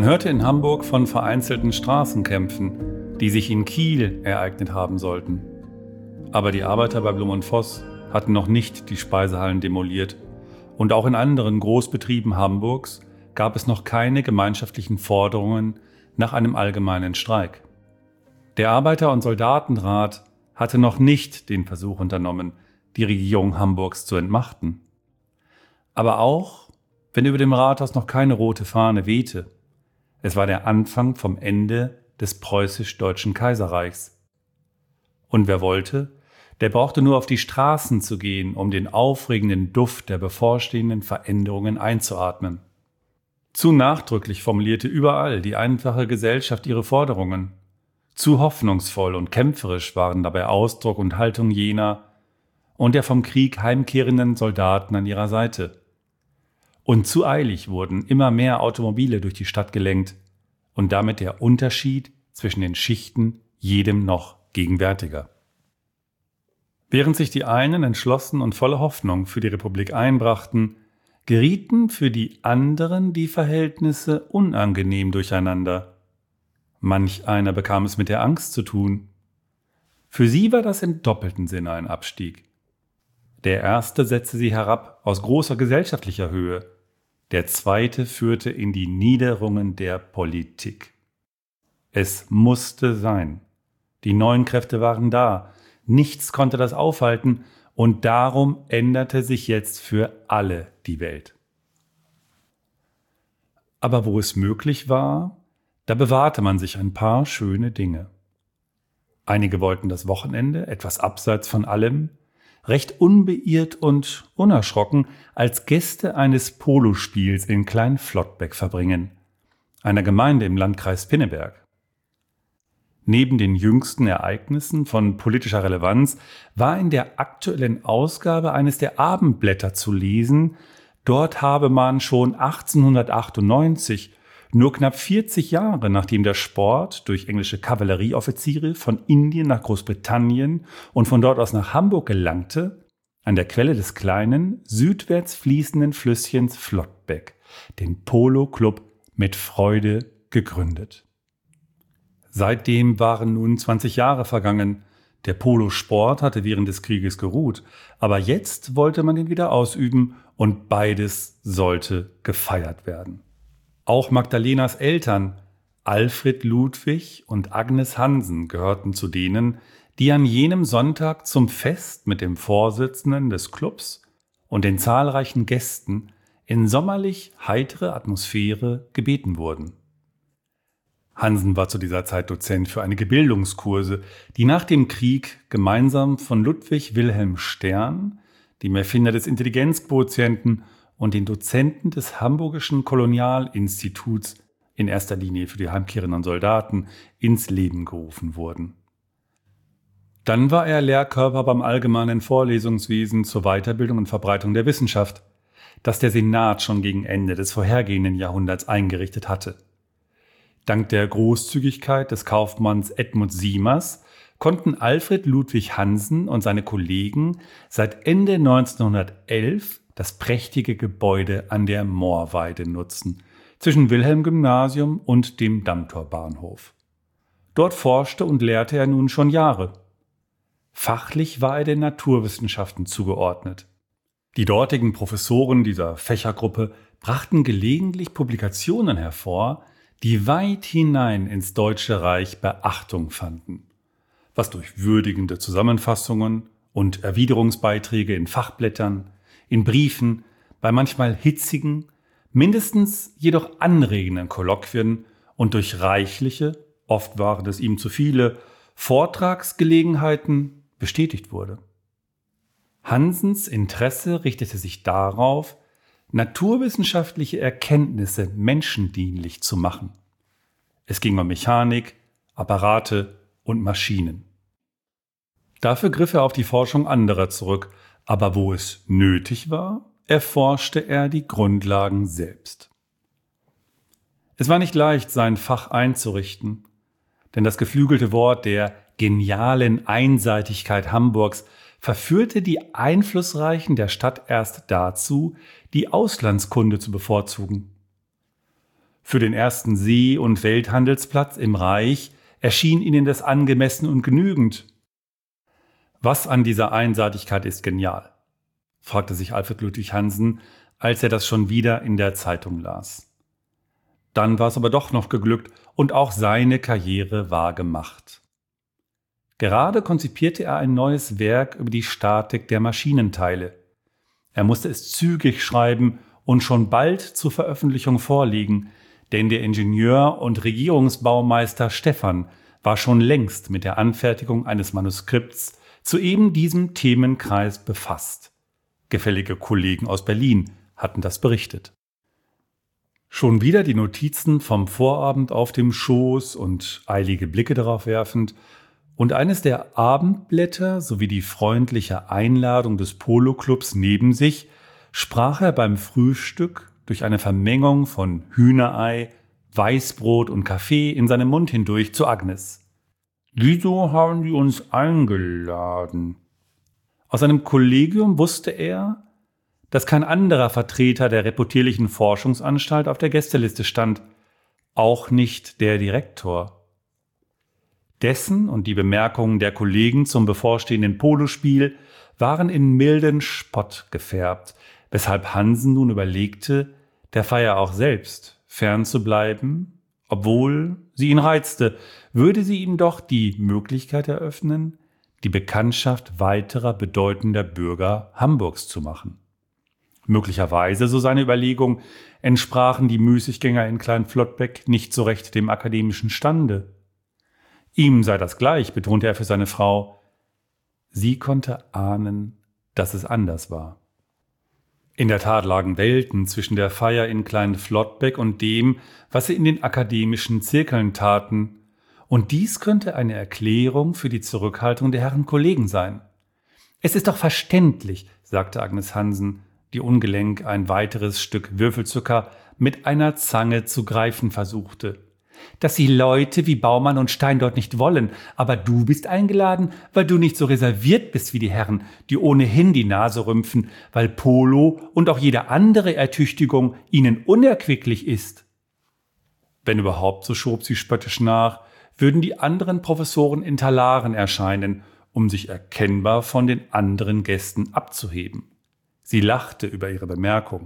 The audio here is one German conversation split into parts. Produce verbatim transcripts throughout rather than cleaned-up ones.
Man hörte in Hamburg von vereinzelten Straßenkämpfen, die sich in Kiel ereignet haben sollten. Aber die Arbeiter bei Blum und Voss hatten noch nicht die Speisehallen demoliert und auch in anderen Großbetrieben Hamburgs gab es noch keine gemeinschaftlichen Forderungen nach einem allgemeinen Streik. Der Arbeiter- und Soldatenrat hatte noch nicht den Versuch unternommen, die Regierung Hamburgs zu entmachten. Aber auch, wenn über dem Rathaus noch keine rote Fahne wehte, es war der Anfang vom Ende des preußisch-deutschen Kaiserreichs. Und wer wollte, der brauchte nur auf die Straßen zu gehen, um den aufregenden Duft der bevorstehenden Veränderungen einzuatmen. Zu nachdrücklich formulierte überall die einfache Gesellschaft ihre Forderungen. Zu hoffnungsvoll und kämpferisch waren dabei Ausdruck und Haltung jener und der vom Krieg heimkehrenden Soldaten an ihrer Seite. Und zu eilig wurden immer mehr Automobile durch die Stadt gelenkt und damit der Unterschied zwischen den Schichten jedem noch gegenwärtiger. Während sich die einen entschlossen und voller Hoffnung für die Republik einbrachten, gerieten für die anderen die Verhältnisse unangenehm durcheinander. Manch einer bekam es mit der Angst zu tun. Für sie war das im doppelten Sinne ein Abstieg. Der erste setzte sie herab aus großer gesellschaftlicher Höhe. Der zweite führte in die Niederungen der Politik. Es musste sein. Die neuen Kräfte waren da. Nichts konnte das aufhalten und darum änderte sich jetzt für alle die Welt. Aber wo es möglich war, da bewahrte man sich ein paar schöne Dinge. Einige wollten das Wochenende, etwas abseits von allem, recht unbeirrt und unerschrocken als Gäste eines Polospiels in Klein-Flottbeck verbringen, einer Gemeinde im Landkreis Pinneberg. Neben den jüngsten Ereignissen von politischer Relevanz war in der aktuellen Ausgabe eines der Abendblätter zu lesen, dort habe man schon achtzehnhundertachtundneunzig, nur knapp vierzig Jahre nachdem der Sport durch englische Kavallerieoffiziere von Indien nach Großbritannien und von dort aus nach Hamburg gelangte, an der Quelle des kleinen, südwärts fließenden Flüsschens Flottbeck, den Polo-Club mit Freude gegründet. Seitdem waren nun zwanzig Jahre vergangen. Der Polosport hatte während des Krieges geruht, aber jetzt wollte man ihn wieder ausüben und beides sollte gefeiert werden. Auch Magdalenas Eltern, Alfred Ludwig und Agnes Hansen, gehörten zu denen, die an jenem Sonntag zum Fest mit dem Vorsitzenden des Clubs und den zahlreichen Gästen in sommerlich heitere Atmosphäre gebeten wurden. Hansen war zu dieser Zeit Dozent für einige Bildungskurse, die nach dem Krieg gemeinsam von Ludwig Wilhelm Stern, dem Erfinder des Intelligenzquotienten, und den Dozenten des Hamburgischen Kolonialinstituts, in erster Linie für die heimkehrenden Soldaten, ins Leben gerufen wurden. Dann war er Lehrkörper beim allgemeinen Vorlesungswesen zur Weiterbildung und Verbreitung der Wissenschaft, das der Senat schon gegen Ende des vorhergehenden Jahrhunderts eingerichtet hatte. Dank der Großzügigkeit des Kaufmanns Edmund Siemers konnten Alfred Ludwig Hansen und seine Kollegen seit Ende neunzehnhundertelf das prächtige Gebäude an der Moorweide nutzen, zwischen Wilhelm-Gymnasium und dem Dammtorbahnhof. Dort forschte und lehrte er nun schon Jahre. Fachlich war er den Naturwissenschaften zugeordnet. Die dortigen Professoren dieser Fächergruppe brachten gelegentlich Publikationen hervor, die weit hinein ins Deutsche Reich Beachtung fanden, was durch würdigende Zusammenfassungen und Erwiderungsbeiträge in Fachblättern, in Briefen, bei manchmal hitzigen, mindestens jedoch anregenden Kolloquien und durch reichliche, oft waren es ihm zu viele, Vortragsgelegenheiten bestätigt wurde. Hansens Interesse richtete sich darauf, naturwissenschaftliche Erkenntnisse menschendienlich zu machen. Es ging um Mechanik, Apparate und Maschinen. Dafür griff er auf die Forschung anderer zurück, aber wo es nötig war, erforschte er die Grundlagen selbst. Es war nicht leicht, sein Fach einzurichten, denn das geflügelte Wort der genialen Einseitigkeit Hamburgs verführte die Einflussreichen der Stadt erst dazu, die Auslandskunde zu bevorzugen. Für den ersten See- und Welthandelsplatz im Reich erschien ihnen das angemessen und genügend. Was an dieser Einseitigkeit ist genial? Fragte sich Alfred Ludwig Hansen, als er das schon wieder in der Zeitung las. Dann war es aber doch noch geglückt und auch seine Karriere war gemacht. Gerade konzipierte er ein neues Werk über die Statik der Maschinenteile. Er musste es zügig schreiben und schon bald zur Veröffentlichung vorlegen, denn der Ingenieur und Regierungsbaumeister Stephan war schon längst mit der Anfertigung eines Manuskripts zu eben diesem Themenkreis befasst. Gefällige Kollegen aus Berlin hatten das berichtet. Schon wieder die Notizen vom Vorabend auf dem Schoß und eilige Blicke darauf werfend und eines der Abendblätter sowie die freundliche Einladung des Polo-Clubs neben sich, sprach er beim Frühstück durch eine Vermengung von Hühnerei, Weißbrot und Kaffee in seinem Mund hindurch zu Agnes. »Wieso haben die uns eingeladen?« Aus seinem Kollegium wusste er, dass kein anderer Vertreter der reputierlichen Forschungsanstalt auf der Gästeliste stand, auch nicht der Direktor. Dessen und die Bemerkungen der Kollegen zum bevorstehenden Polospiel waren in milden Spott gefärbt, weshalb Hansen nun überlegte, der Feier auch selbst fernzubleiben, obwohl sie ihn reizte, würde sie ihm doch die Möglichkeit eröffnen, die Bekanntschaft weiterer bedeutender Bürger Hamburgs zu machen. Möglicherweise, so seine Überlegung, entsprachen die Müßiggänger in Klein-Flottbeck nicht so recht dem akademischen Stande. Ihm sei das gleich, betonte er für seine Frau. Sie konnte ahnen, dass es anders war. In der Tat lagen Welten zwischen der Feier in Klein-Flottbeck und dem, was sie in den akademischen Zirkeln taten, und dies könnte eine Erklärung für die Zurückhaltung der Herren Kollegen sein. »Es ist doch verständlich«, sagte Agnes Hansen, die ungelenk ein weiteres Stück Würfelzucker mit einer Zange zu greifen versuchte, »dass Sie Leute wie Baumann und Stein dort nicht wollen, aber du bist eingeladen, weil du nicht so reserviert bist wie die Herren, die ohnehin die Nase rümpfen, weil Polo und auch jede andere Ertüchtigung ihnen unerquicklich ist.« Wenn überhaupt, so schob sie spöttisch nach, würden die anderen Professoren in Talaren erscheinen, um sich erkennbar von den anderen Gästen abzuheben. Sie lachte über ihre Bemerkung.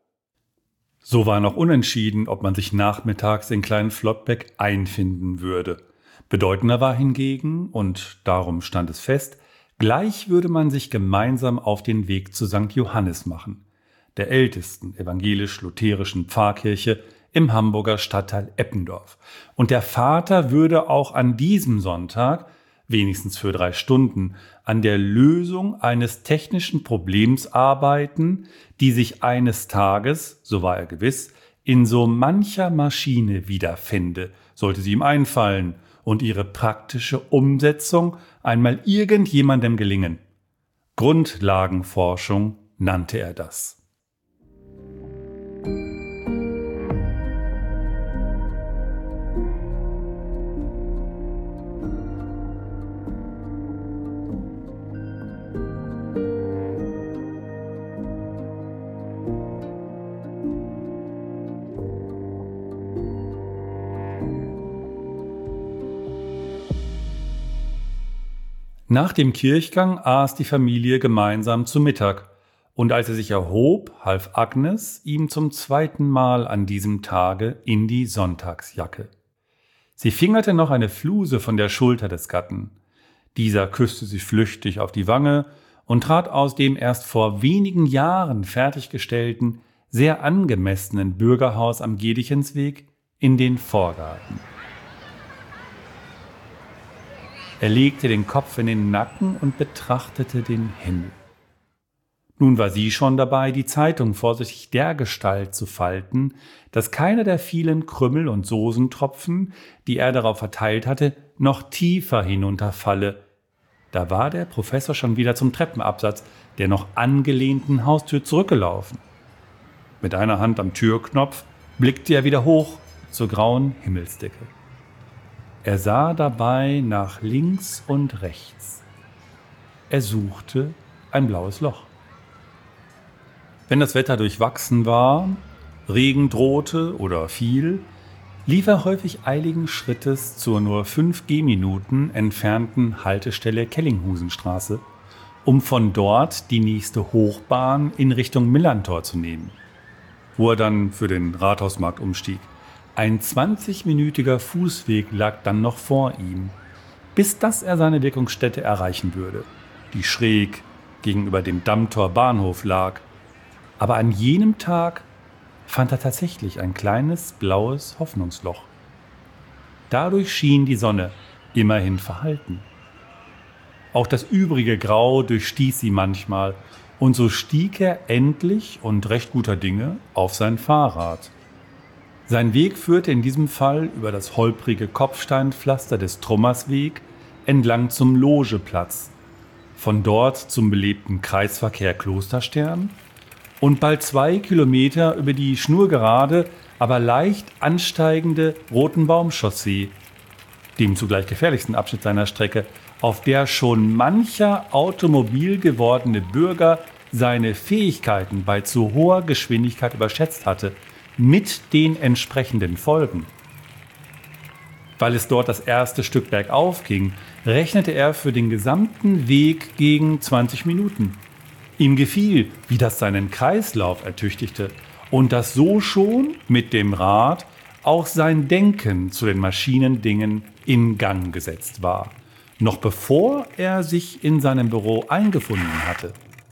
So war noch unentschieden, ob man sich nachmittags in Klein-Flottbeck einfinden würde. Bedeutender war hingegen, und darum stand es fest, gleich würde man sich gemeinsam auf den Weg zu Sankt Johannes machen, der ältesten evangelisch-lutherischen Pfarrkirche im Hamburger Stadtteil Eppendorf. Und der Vater würde auch an diesem Sonntag, wenigstens für drei Stunden, an der Lösung eines technischen Problems arbeiten, die sich eines Tages, so war er gewiss, in so mancher Maschine wiederfände, sollte sie ihm einfallen und ihre praktische Umsetzung einmal irgendjemandem gelingen. Grundlagenforschung nannte er das. Nach dem Kirchgang aß die Familie gemeinsam zu Mittag, und als er sich erhob, half Agnes ihm zum zweiten Mal an diesem Tage in die Sonntagsjacke. Sie fingerte noch eine Fluse von der Schulter des Gatten. Dieser küsste sie flüchtig auf die Wange und trat aus dem erst vor wenigen Jahren fertiggestellten, sehr angemessenen Bürgerhaus am Gedichensweg in den Vorgarten. Er legte den Kopf in den Nacken und betrachtete den Himmel. Nun war sie schon dabei, die Zeitung vorsichtig dergestalt zu falten, dass keiner der vielen Krümmel und Sosentropfen, die er darauf verteilt hatte, noch tiefer hinunterfalle. Da war der Professor schon wieder zum Treppenabsatz der noch angelehnten Haustür zurückgelaufen. Mit einer Hand am Türknopf blickte er wieder hoch zur grauen Himmelsdecke. Er sah dabei nach links und rechts. Er suchte ein blaues Loch. Wenn das Wetter durchwachsen war, Regen drohte oder fiel, lief er häufig eiligen Schrittes zur nur fünf Gehminuten entfernten Haltestelle Kellinghusenstraße, um von dort die nächste Hochbahn in Richtung Millantor zu nehmen, wo er dann für den Rathausmarkt umstieg. Ein zwanzigminütiger Fußweg lag dann noch vor ihm, bis dass er seine Wirkungsstätte erreichen würde, die schräg gegenüber dem Dammtor Bahnhof lag. Aber an jenem Tag fand er tatsächlich ein kleines blaues Hoffnungsloch. Dadurch schien die Sonne immerhin verhalten. Auch das übrige Grau durchstieß sie manchmal, und so stieg er endlich und recht guter Dinge auf sein Fahrrad. Sein Weg führte in diesem Fall über das holprige Kopfsteinpflaster des Trummersweg entlang zum Logeplatz, von dort zum belebten Kreisverkehr Klosterstern und bald zwei Kilometer über die schnurgerade, aber leicht ansteigende Rotenbaumchaussee, dem zugleich gefährlichsten Abschnitt seiner Strecke, auf der schon mancher automobil gewordene Bürger seine Fähigkeiten bei zu hoher Geschwindigkeit überschätzt hatte, mit den entsprechenden Folgen. Weil es dort das erste Stück bergauf ging, rechnete er für den gesamten Weg gegen zwanzig Minuten. Ihm gefiel, wie das seinen Kreislauf ertüchtigte und dass so schon mit dem Rad auch sein Denken zu den Maschinendingen in Gang gesetzt war, noch bevor er sich in seinem Büro eingefunden hatte.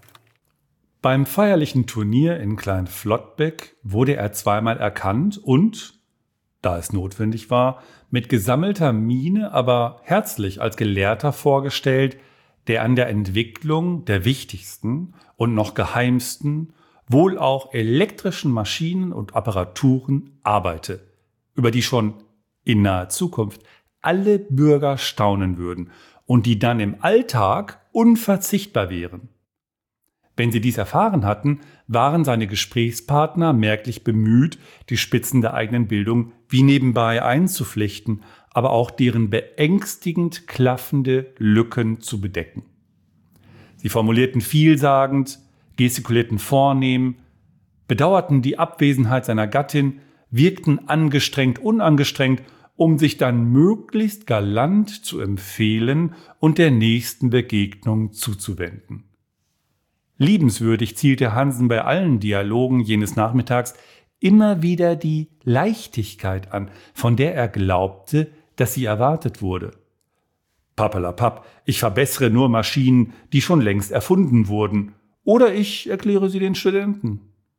Beim feierlichen Turnier in Klein-Flottbeck wurde er zweimal erkannt und, da es notwendig war, mit gesammelter Miene, aber herzlich als Gelehrter vorgestellt, der an der Entwicklung der wichtigsten und noch geheimsten, wohl auch elektrischen Maschinen und Apparaturen arbeite, über die schon in naher Zukunft alle Bürger staunen würden und die dann im Alltag unverzichtbar wären. Wenn sie dies erfahren hatten, waren seine Gesprächspartner merklich bemüht, die Spitzen der eigenen Bildung wie nebenbei einzuflechten, aber auch deren beängstigend klaffende Lücken zu bedecken. Sie formulierten vielsagend, gestikulierten vornehm, bedauerten die Abwesenheit seiner Gattin, wirkten angestrengt, unangestrengt, um sich dann möglichst galant zu empfehlen und der nächsten Begegnung zuzuwenden. Liebenswürdig zielte Hansen bei allen Dialogen jenes Nachmittags immer wieder die Leichtigkeit an, von der er glaubte, dass sie erwartet wurde. Pappelapapp, ich verbessere nur Maschinen, die schon längst erfunden wurden, oder ich erkläre sie den Studenten.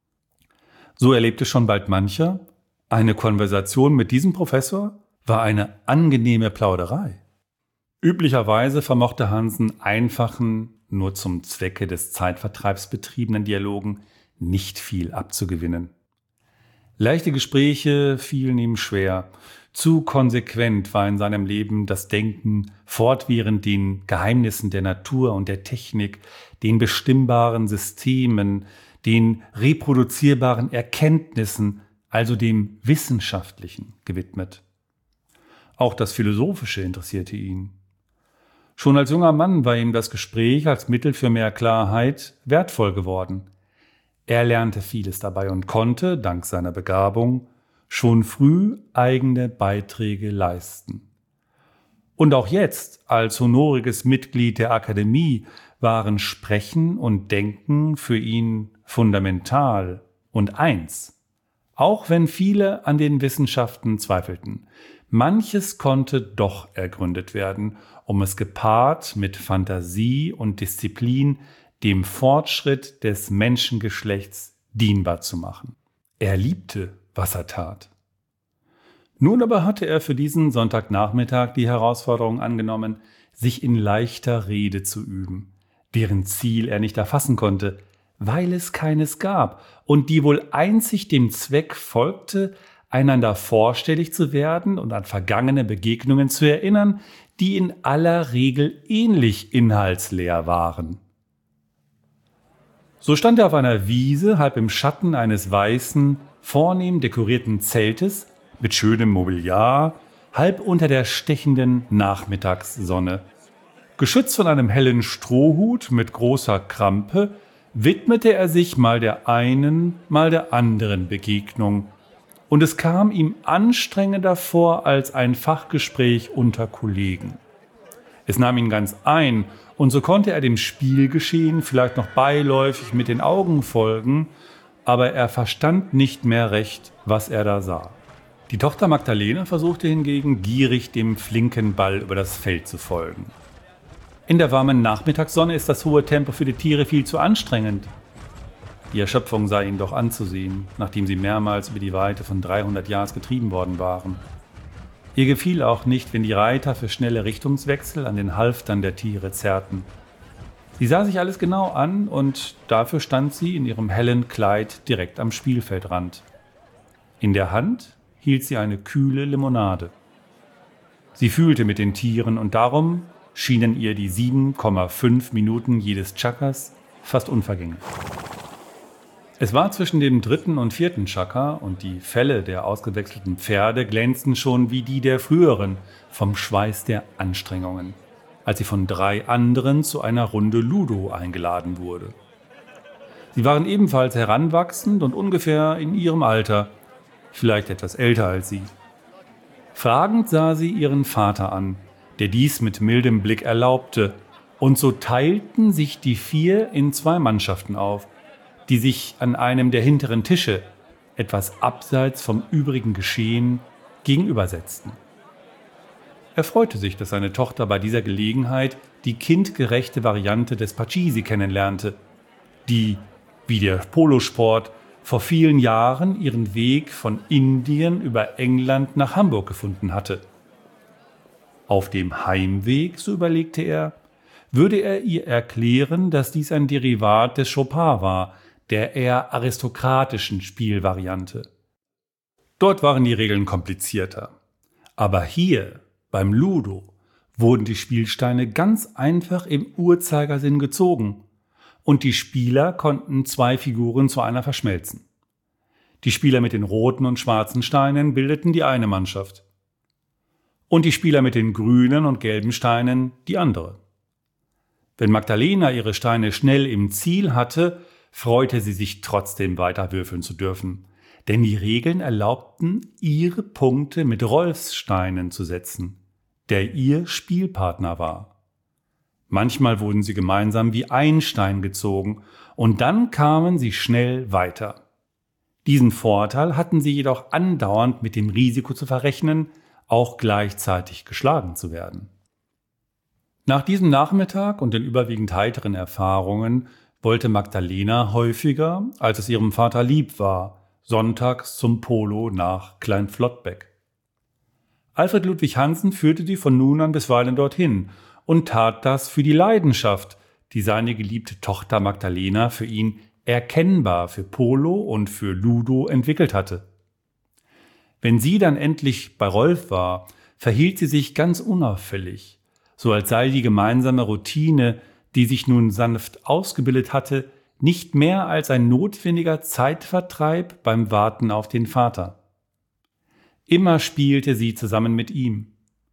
So erlebte schon bald mancher, eine Konversation mit diesem Professor war eine angenehme Plauderei. Üblicherweise vermochte Hansen einfachen, nur zum Zwecke des Zeitvertreibs betriebenen Dialogen nicht viel abzugewinnen. Leichte Gespräche fielen ihm schwer. Zu konsequent war in seinem Leben das Denken fortwährend den Geheimnissen der Natur und der Technik, den bestimmbaren Systemen, den reproduzierbaren Erkenntnissen, also dem Wissenschaftlichen, gewidmet. Auch das Philosophische interessierte ihn. Schon als junger Mann war ihm das Gespräch als Mittel für mehr Klarheit wertvoll geworden. Er lernte vieles dabei und konnte, dank seiner Begabung, schon früh eigene Beiträge leisten. Und auch jetzt, als honoriges Mitglied der Akademie, waren Sprechen und Denken für ihn fundamental und eins. Auch wenn viele an den Wissenschaften zweifelten. Manches konnte doch ergründet werden, um es gepaart mit Fantasie und Disziplin dem Fortschritt des Menschengeschlechts dienbar zu machen. Er liebte, was er tat. Nun aber hatte er für diesen Sonntagnachmittag die Herausforderung angenommen, sich in leichter Rede zu üben, deren Ziel er nicht erfassen konnte, weil es keines gab und die wohl einzig dem Zweck folgte, einander vorstellig zu werden und an vergangene Begegnungen zu erinnern, die in aller Regel ähnlich inhaltsleer waren. So stand er auf einer Wiese, halb im Schatten eines weißen, vornehm dekorierten Zeltes mit schönem Mobiliar, halb unter der stechenden Nachmittagssonne. Geschützt von einem hellen Strohhut mit großer Krampe, widmete er sich mal der einen, mal der anderen Begegnung, und es kam ihm anstrengender vor als ein Fachgespräch unter Kollegen. Es nahm ihn ganz ein, und so konnte er dem Spielgeschehen vielleicht noch beiläufig mit den Augen folgen, aber er verstand nicht mehr recht, was er da sah. Die Tochter Magdalena versuchte hingegen gierig dem flinken Ball über das Feld zu folgen. In der warmen Nachmittagssonne ist das hohe Tempo für die Tiere viel zu anstrengend. Die Erschöpfung sei ihnen doch anzusehen, nachdem sie mehrmals über die Weite von dreihundert Yards getrieben worden waren. Ihr gefiel auch nicht, wenn die Reiter für schnelle Richtungswechsel an den Halftern der Tiere zerrten. Sie sah sich alles genau an und dafür stand sie in ihrem hellen Kleid direkt am Spielfeldrand. In der Hand hielt sie eine kühle Limonade. Sie fühlte mit den Tieren und darum schienen ihr die sieben Komma fünf Minuten jedes Chakas fast unvergänglich. Es war zwischen dem dritten und vierten Chaka und die Felle der ausgewechselten Pferde glänzten schon wie die der früheren vom Schweiß der Anstrengungen, als sie von drei anderen zu einer Runde Ludo eingeladen wurde. Sie waren ebenfalls heranwachsend und ungefähr in ihrem Alter, vielleicht etwas älter als sie. Fragend sah sie ihren Vater an, der dies mit mildem Blick erlaubte, und so teilten sich die vier in zwei Mannschaften auf, die sich an einem der hinteren Tische, etwas abseits vom übrigen Geschehen, gegenübersetzten. Er freute sich, dass seine Tochter bei dieser Gelegenheit die kindgerechte Variante des Pachisi kennenlernte, die, wie der Polosport, vor vielen Jahren ihren Weg von Indien über England nach Hamburg gefunden hatte. Auf dem Heimweg, so überlegte er, würde er ihr erklären, dass dies ein Derivat des Chopin war, der eher aristokratischen Spielvariante. Dort waren die Regeln komplizierter. Aber hier, beim Ludo, wurden die Spielsteine ganz einfach im Uhrzeigersinn gezogen und die Spieler konnten zwei Figuren zu einer verschmelzen. Die Spieler mit den roten und schwarzen Steinen bildeten die eine Mannschaft und die Spieler mit den grünen und gelben Steinen die andere. Wenn Magdalena ihre Steine schnell im Ziel hatte, freute sie sich trotzdem weiter würfeln zu dürfen, denn die Regeln erlaubten, ihre Punkte mit Rolfs Steinen zu setzen, der ihr Spielpartner war. Manchmal wurden sie gemeinsam wie ein Stein gezogen und dann kamen sie schnell weiter. Diesen Vorteil hatten sie jedoch andauernd mit dem Risiko zu verrechnen, auch gleichzeitig geschlagen zu werden. Nach diesem Nachmittag und den überwiegend heiteren Erfahrungen wollte Magdalena häufiger, als es ihrem Vater lieb war, sonntags zum Polo nach Kleinflottbeck. Alfred Ludwig Hansen führte sie von nun an bisweilen dorthin und tat das für die Leidenschaft, die seine geliebte Tochter Magdalena für ihn erkennbar für Polo und für Ludo entwickelt hatte. Wenn sie dann endlich bei Rolf war, verhielt sie sich ganz unauffällig, so als sei die gemeinsame Routine, die sich nun sanft ausgebildet hatte, nicht mehr als ein notwendiger Zeitvertreib beim Warten auf den Vater. Immer spielte sie zusammen mit ihm.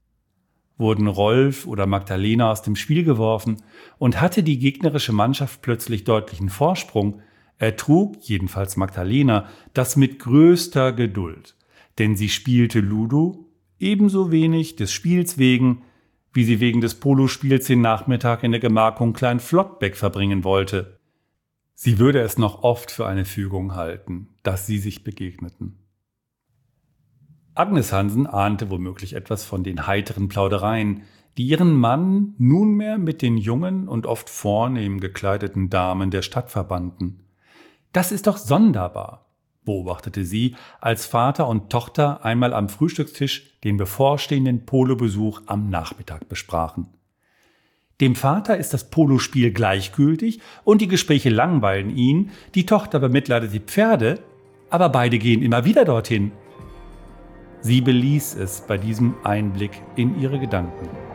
Wurden Rolf oder Magdalena aus dem Spiel geworfen und hatte die gegnerische Mannschaft plötzlich deutlichen Vorsprung, ertrug jedenfalls Magdalena das mit größter Geduld, denn sie spielte Ludo ebenso wenig des Spiels wegen, wie sie wegen des Polospiels den Nachmittag in der Gemarkung Kleinflottbeck verbringen wollte. Sie würde es noch oft für eine Fügung halten, dass sie sich begegneten. Agnes Hansen ahnte womöglich etwas von den heiteren Plaudereien, die ihren Mann nunmehr mit den jungen und oft vornehm gekleideten Damen der Stadt verbanden. »Das ist doch sonderbar«, beobachtete sie, als Vater und Tochter einmal am Frühstückstisch den bevorstehenden Polobesuch am Nachmittag besprachen. Dem Vater ist das Polospiel gleichgültig und die Gespräche langweilen ihn, die Tochter bemitleidet die Pferde, aber beide gehen immer wieder dorthin. Sie beließ es bei diesem Einblick in ihre Gedanken.